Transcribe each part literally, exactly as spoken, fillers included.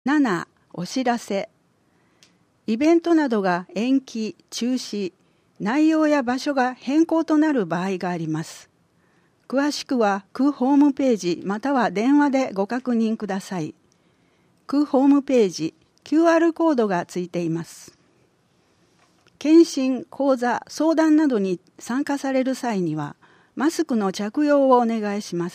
なな. お知らせ。イベントなどが延期、中止、内容や場所が変更となる場合があります。詳しくは区ホームページまたは電話でご確認ください。区ホームページ、キューアール コードがついています。検診、講座、相談などに参加される際には、マスクの着用をお願いします。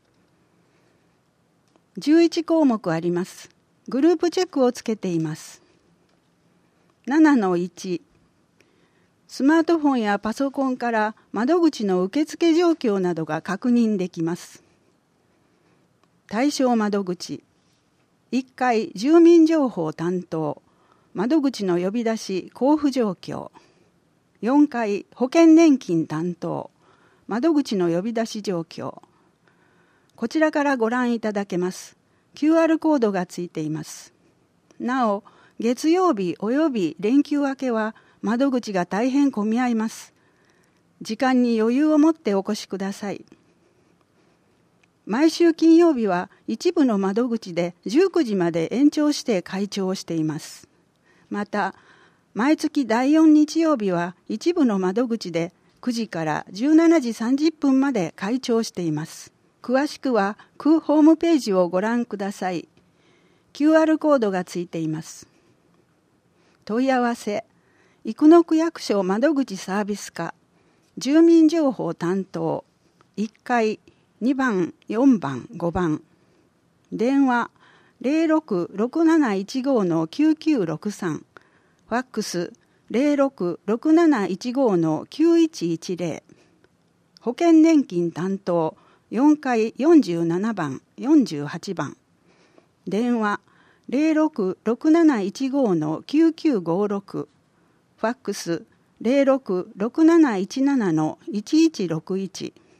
じゅういちこうもくあります。グループチェックをつけています。ななのいち. スマートフォンやパソコンから窓口の受付状況などが確認できます。対象窓口。いっかい住民情報担当。窓口の呼び出し交付状況。よんかい保険年金担当。窓口の呼び出し状況。こちらからご覧いただけます。キューアール コードがついています。なお、月曜日および連休明けは窓口が大変混み合います。時間に余裕を持ってお越しください。毎週金曜日は一部の窓口でじゅうくじまで延長して開庁をしています。また、毎月だいよん日曜日は一部の窓口でくじからじゅうしちじさんじゅっぷんまで開庁しています。詳しくは区ホームページをご覧ください。キューアール コードがついています。問い合わせ、生野区役所窓口サービス課、住民情報担当、いっかい、にばん、よんばん、ごばん。電話、ゼロろくろくなないちごのきゅうきゅうろくさん。ファックス、ゼロろくろくなないちごのきゅういちいちゼロ。保険年金担当、よんかいよんじゅうななばん、よんじゅうはちばん。電話、ゼロろくろくなないちごのきゅうきゅうごろく。ファックス、ゼロろくろくなないちななのいちいちろくいち。